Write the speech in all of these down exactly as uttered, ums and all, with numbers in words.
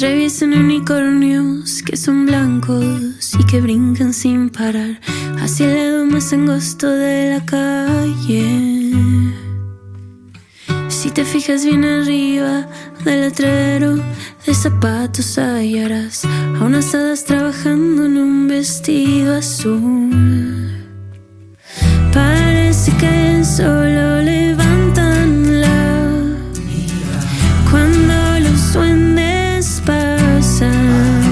Atraviesan unicornios que son blancos y que brincan sin parar hacia el lado más angosto de la calle. Si te fijas bien arriba del letrero de zapatos hallarás a unas hadas trabajando en un vestido azul. Parece que solo levantan la cuando los duendes pasan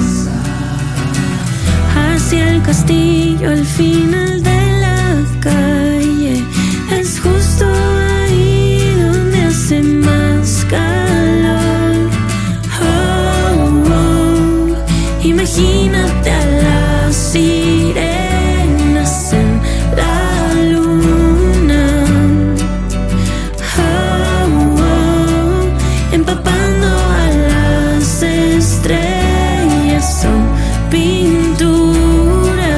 hacia el castillo al final de la calle. Es justo ahí donde hace más calor. Oh, oh. Imagínate a las sirenas en la luna. Oh, oh. Empapando a las estrellas, son pintura.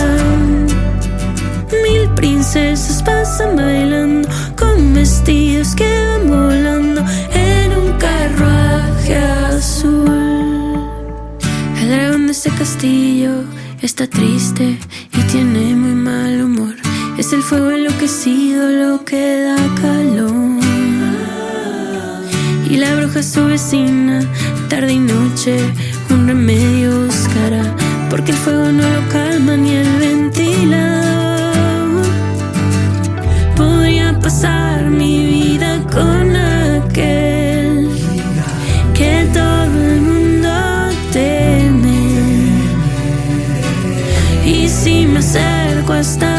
Mil princesas pasan bailando con vestidos que van volando en un carruaje azul. El dragón de ese castillo está triste y tiene muy mal humor. Es el fuego enloquecido lo que da calor. Y la bruja su vecina, tarde y noche, un remedio buscará, porque el fuego no lo calma ni el ventilador. Podría pasar mi vida con aquel que todo el mundo teme. Y si me acerco hasta